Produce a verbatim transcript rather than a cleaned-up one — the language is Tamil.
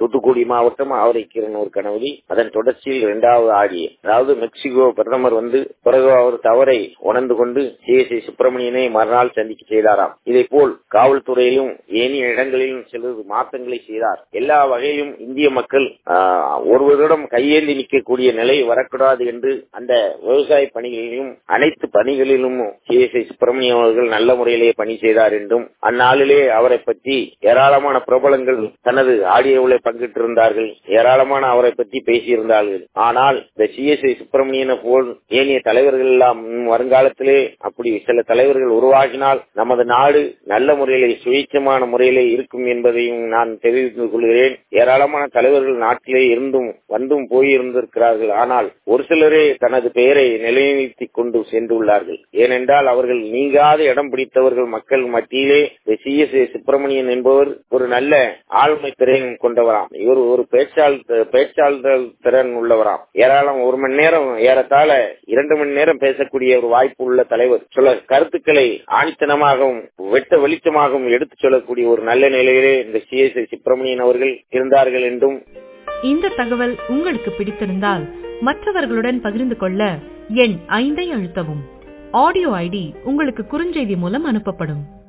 தூத்துக்குடி மாவட்டம் ஆவரைக்கீரனூர் கணவதி. அதன் தொடர்ச்சியில் இரண்டாவது ஆடியோ, அதாவது மெக்சிகோ பிரதமர் வந்து பிறகு அவர் தவறை உணர்ந்து கொண்டு சி எஸ் ஐ சுப்பிரமணியனை மறுநாள் சந்திக்க செய்தாராம். இதே போல் காவல்துறையிலும் ஏனைய இடங்களிலும் சிலர் மாற்றங்களை செய்தார். எல்லா வகையிலும் இந்திய மக்கள் ஒருவரிடம் கையேந்தி நிற்கக்கூடிய நிலை வரக்கூடாது என்று அந்த விவசாய பணிகளிலும் அனைத்து பணிகளிலும் சி எஸ் ஐ சுப்பிரமணியம் அவர்கள் நல்ல முறையிலேயே பணி செய்தார் என்றும் அந்நாளிலே அவரை பற்றி ஏராளமான பிரபலங்கள் தனது ஆடியோவிலே பங்கிட்டிருந்தார்கள், ஏராளமான அவரை பற்றி பேசியிருந்தார்கள். ஆனால் இந்த சி எஸ் ஐ சுப்பிரமணியனை போல் ஏனைய தலைவர்கள் எல்லாம் வருங்காலத்திலே அப்படி சில தலைவர்கள் உருவாகினால் நமது நாடு நல்ல முறையிலே சுயேட்சமான முறையிலே இருக்கும் என்பதையும் நான் தெரிவித்துக் கொள்கிறேன். ஏராளமான தலைவர்கள் நாட்டிலே இருந்தும் வந்தும் போயிருந்திருக்கிறார்கள். ஆனால் ஒரு சிலரே தனது பெயரை நிலைநிறுத்திக் கொண்டு சென்றுள்ளார்கள். ஏனென்றால் அவர்கள் நீங்காத இடம் பிடித்தவர்கள் மக்கள் மத்தியிலே. சி எஸ் ஐ சுப்பிரமணியன் என்பவர் ஒரு நல்ல ஆளுமை திறன் கொண்டவராம். இவர் ஒரு பேச்சாளர் பேச்சாளர் திறன் உள்ளவராம். ஏராளம் ஒரு மணி நேரம் ஏறத்தாழ இரண்டு மணி நேரம் பேசக்கூடிய ஒரு வாய்ப்பு உள்ள தலைவர். சில கருத்துக்களை ஆணித்தனமாகவும் வெட்ட வெளிச்சமாகவும் எடுத்துச் சொல்லக்கூடிய ஒரு நல்ல நிலையிலே இந்த சி எஸ் ஐ சுப்பிரமணியன் அவர்கள் இருந்தார்கள் என்றும். இந்த தகவல் உங்களுக்கு பிடித்திருந்தால் மற்றவர்களுடன் பகிர்ந்து கொள்ள எண் ஐந்தை அழுத்தவும். ஆடியோ ஐடி உங்களுக்கு குறுஞ்செய்தி மூலம் அனுப்பப்படும்.